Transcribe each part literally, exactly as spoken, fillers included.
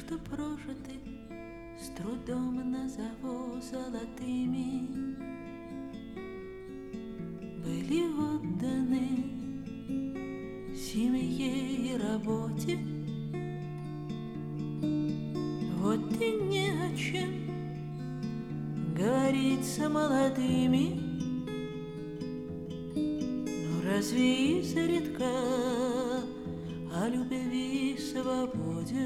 что прожиты, с трудом назову золотыми, были отданы семье и работе. Вот и не о чем говорить с молодыми, но разве изредка о любви и свободе?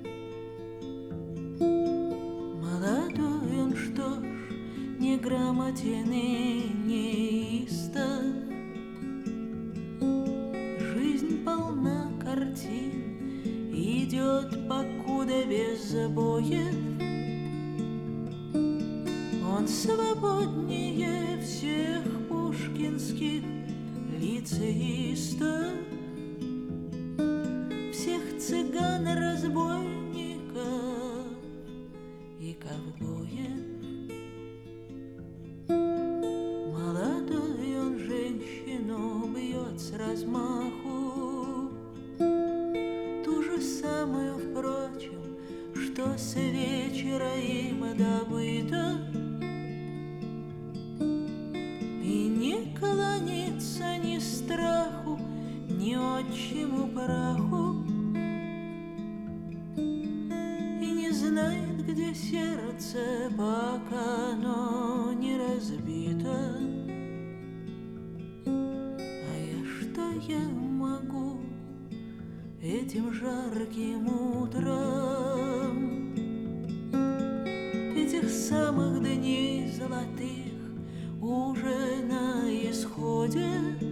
Молодой он, что ж, неграмотен и неистов, жизнь полна картин, идет покуда без забоев. Он свободнее всех пушкинских лицеистов, всех цыган-разбойников и ковбоев. Молодой он женщину бьет с размаху, ту же самую, впрочем, что с вечера им добыто, и не клонится ни страху, ни отчему праху, и не знает, где сердце, пока оно не разбито. А я что я могу этим жарким утром, этих самых дней золотых уже на исходе,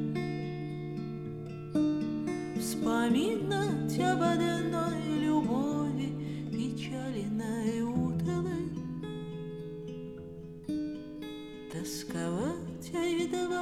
вспоминать об одной любови печальной утылой, тосковать о видовой